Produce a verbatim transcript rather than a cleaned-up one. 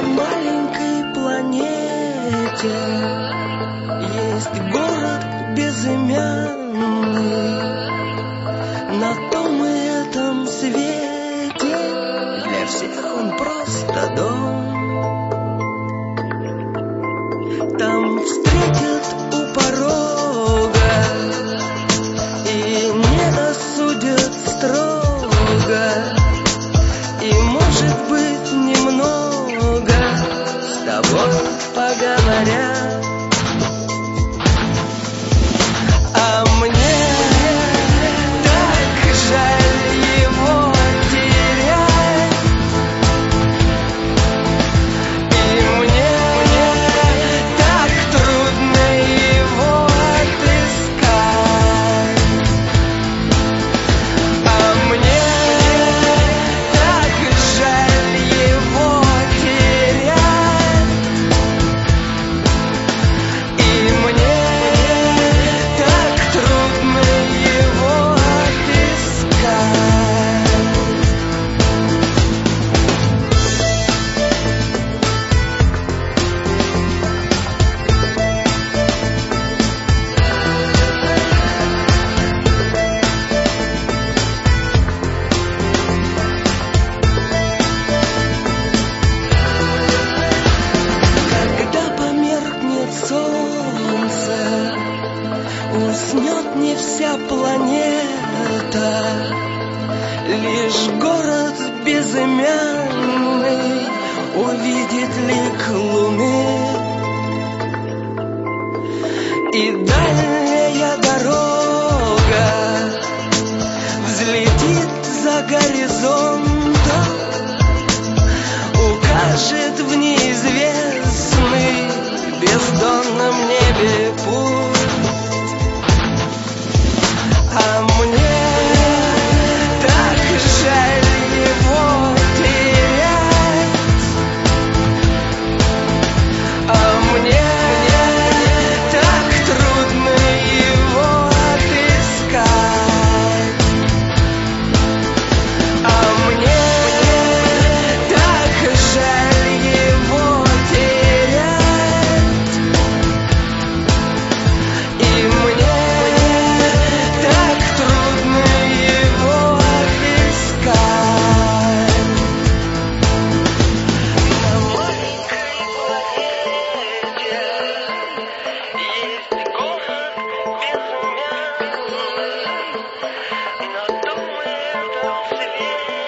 маленькой планете есть город безымянный. На том и этом свете для всех он просто дом. Там встретят у порога и не осудят строго, и, может быть, немного с тобой поговорят. А мне так жаль его терять, и мне, мне так трудно его отыскать. А мне так жаль его терять, и мне так трудно его отыскать. Когда померкнет солнце, уснет не вся планета, лишь город безымянный увидит лик луны. И дальняя дорога взлетит за горизонтом, укажет в неизвестный бездонном небе путь. А мне так жаль его терять, а мне так трудно его отыскать. А мне так жаль его терять, и мне так трудно его отыскать. На маленькой планете есть город безымянный, на том и этом свете